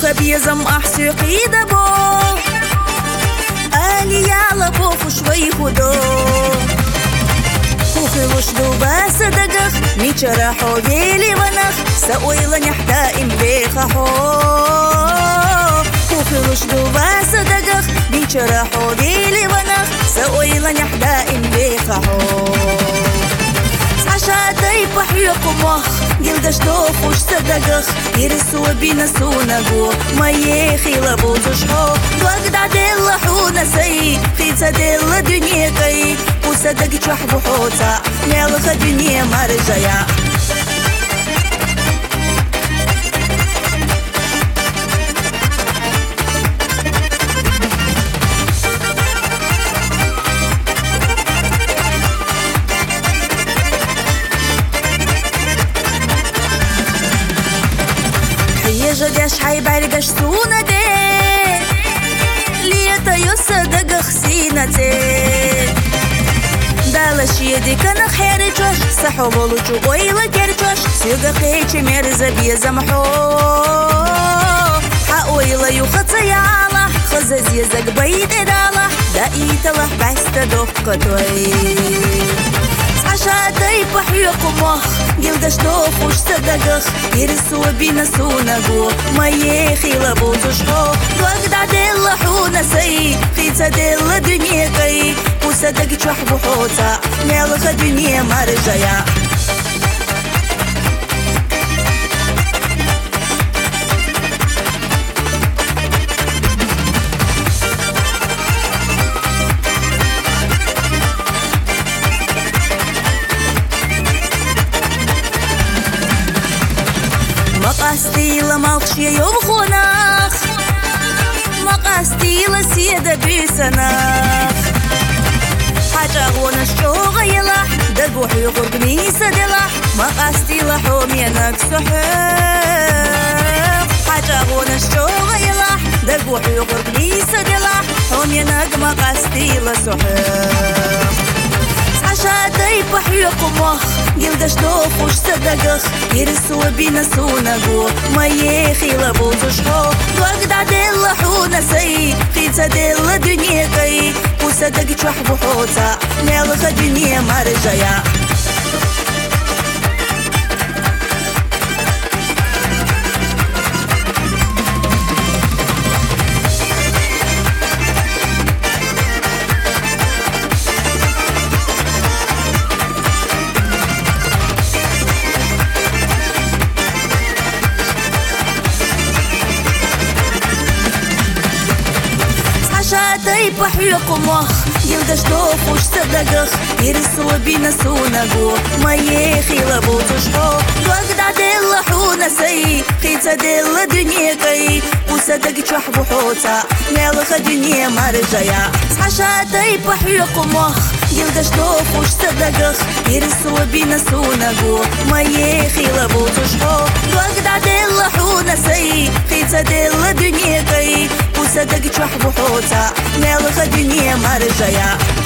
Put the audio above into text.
خبيزم أحسي قيدة بو آلي يالا بوخو شوي خدو وخلوش دوباس دقخ ميشرا حوبيلي ونخ سأويلا نحدا إن بيخحو وخلوش دوباس دقخ ميشرا حوبيلي ونخ سأويلا نحدا إن بيخحو عشاتي بحيق مخ قلدش دوخوش صدقخ يرسوا بينا سونقو ما يخي لبوزش حو وقد عدل حونا سي خيصة دل دنيا كي وصدق تشحبو حوتا نالخ دنيا مرجايا جديش حيبرقش سونا دي ليتا يصدق خسينا دي دالش يدي كان خير جوش صحو بولوچو اويلا كيرجوش سيغا خيچي مرزا بيزا محو حاويلا يوخطا يالا خزز يزاق بيد دالا دا ايتلا بستا دوخ توي عشاتي بحيق مخ قلدش دوخوش صدقخ يرسوا بينا سونقو ما يخي لبوزش حو وقد عدل حونا سي خيصة دل دنيا كي وصدق تشحبو حوتا نالخ دنيا مرجايا مقاستي لمالخشي يوم خوناخ مقاستي لسيدة بيسناخ حاجة غونا الشوغ يلح دقوح يغرق ميسة دلح مقاستي لحوم ينك سحيخ حاجة غونا الشوغ يلح دقوح يغرق ميسة دلح حوم ينك مقاستي لسحيخ عشاتي بحيق مخ قلدش دوخوش صدقخ يرسوا بينا سونقو ما يخي لبوزش حو وقد عدل حونا سي خيصة دل دنيا كي وصدق تشحبو حوتا نالخ دنيا مرجايا عشاتي بحيق مخ قلدش دوخوش صدقخ يرسوا بينا سونقو ما يخي لبوزش حو وقد عدل حونا سي خيصة دل دنيا كي وصدق تشحبو حوتا نالخ دنيا مرجايا عشاتي بحيق مخ قلدش دوخوش صدقخ يرسوا بينا سونقو ما يخي لبوزش حو وقد عدل حونا سي خيصة دل دنيا كي وصدق تشحبو حوتا نالخ دنيا مرجايا